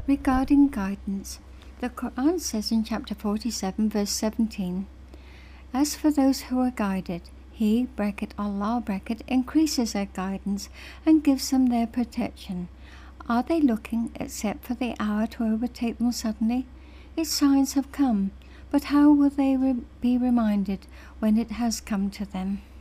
Regarding guidance, the Quran says in chapter 47 verse 17, "As for those who are guided, He (Allah) increases their guidance and gives them their protection. Are they looking except for the hour to overtake them suddenly? Its signs have come, but how will they be reminded when it has come to them?"